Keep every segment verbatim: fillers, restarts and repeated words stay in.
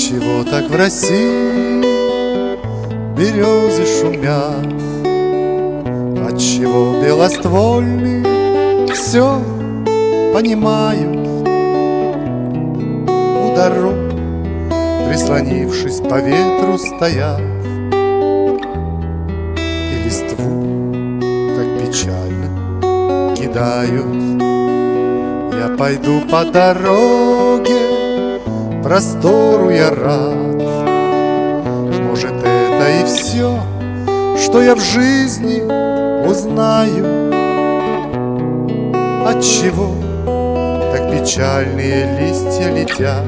Отчего так в России березы шумят? Отчего белоствольные все понимают? У дорог, прислонившись по ветру, стоят и листву так печально кидают. Я пойду по дороге, простору я рад. Может, это и все, что я в жизни узнаю. Отчего так печальные листья летят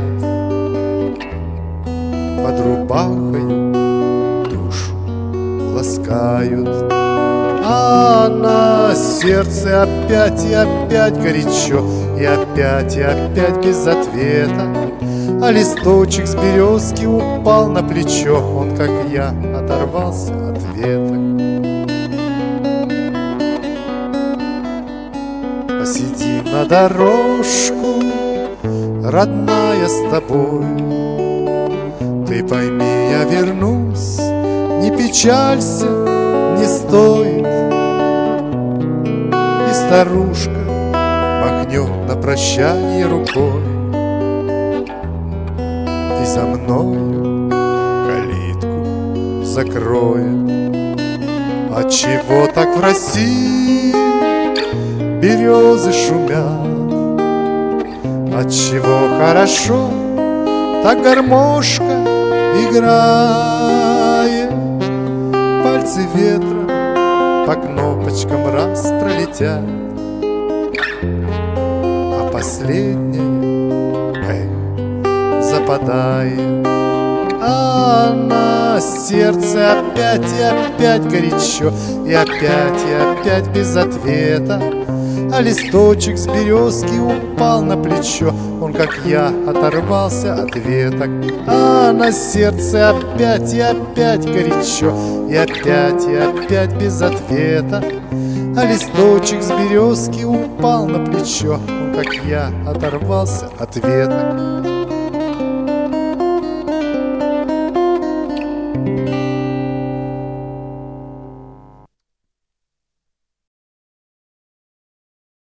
под рубахой, душу ласкают, а на сердце опять и опять горячо, и опять и опять без ответа. А листочек с березки упал на плечо, он, как я, оторвался от веток. Посиди на дорожку, родная, с тобой. Ты пойми, я вернусь, не печалься, не стоит. И старушка махнет на прощание рукой, и за мною калитку закроет. Отчего так в России березы шумят? Отчего хорошо так гармошка играет? Пальцы ветра по кнопочкам раз пролетят, а последняя эх, западает. А на сердце опять и опять горячо, и опять и опять без ответа. А листочек с березки упал на плечо, он, как я, оторвался от веток. А на сердце опять и опять горячо, и опять и опять без ответа. А листочек с березки упал на плечо, он, как я, оторвался от веток.